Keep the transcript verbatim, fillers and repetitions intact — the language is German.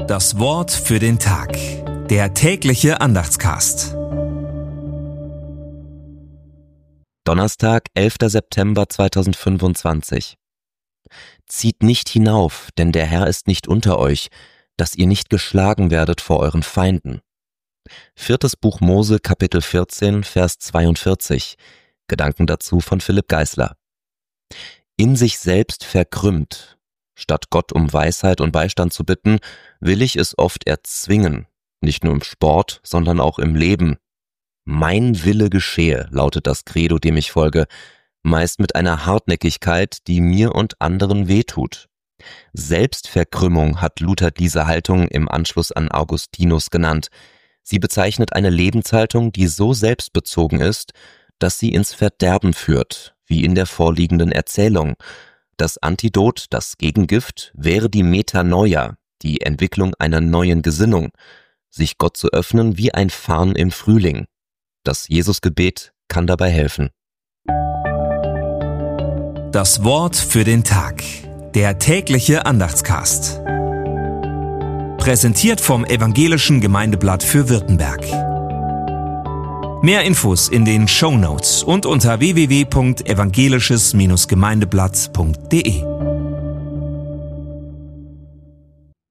Das Wort für den Tag. Der tägliche Andachtscast. Donnerstag, elfter September zweitausendfünfundzwanzig. Zieht nicht hinauf, denn der Herr ist nicht unter euch, dass ihr nicht geschlagen werdet vor euren Feinden. Viertes Buch Mose, Kapitel vierzehn, Vers zweiundvierzig. Gedanken dazu von Philipp Geisler. In sich selbst verkrümmt. Statt Gott um Weisheit und Beistand zu bitten, will ich es oft erzwingen, nicht nur im Sport, sondern auch im Leben. Mein Wille geschehe, lautet das Credo, dem ich folge, meist mit einer Hartnäckigkeit, die mir und anderen wehtut. Selbstverkrümmung hat Luther diese Haltung im Anschluss an Augustinus genannt. Sie bezeichnet eine Lebenshaltung, die so selbstbezogen ist, dass sie ins Verderben führt, wie in der vorliegenden Erzählung. Das Antidot, das Gegengift, wäre die Metanoia, die Entwicklung einer neuen Gesinnung, sich Gott zu öffnen wie ein Farn im Frühling. Das Jesusgebet kann dabei helfen. Das Wort für den Tag. Der tägliche Andachtscast. Präsentiert vom Evangelischen Gemeindeblatt für Württemberg. Mehr Infos in den Shownotes und unter w w w punkt evangelisches Gemeindeblatt punkt de.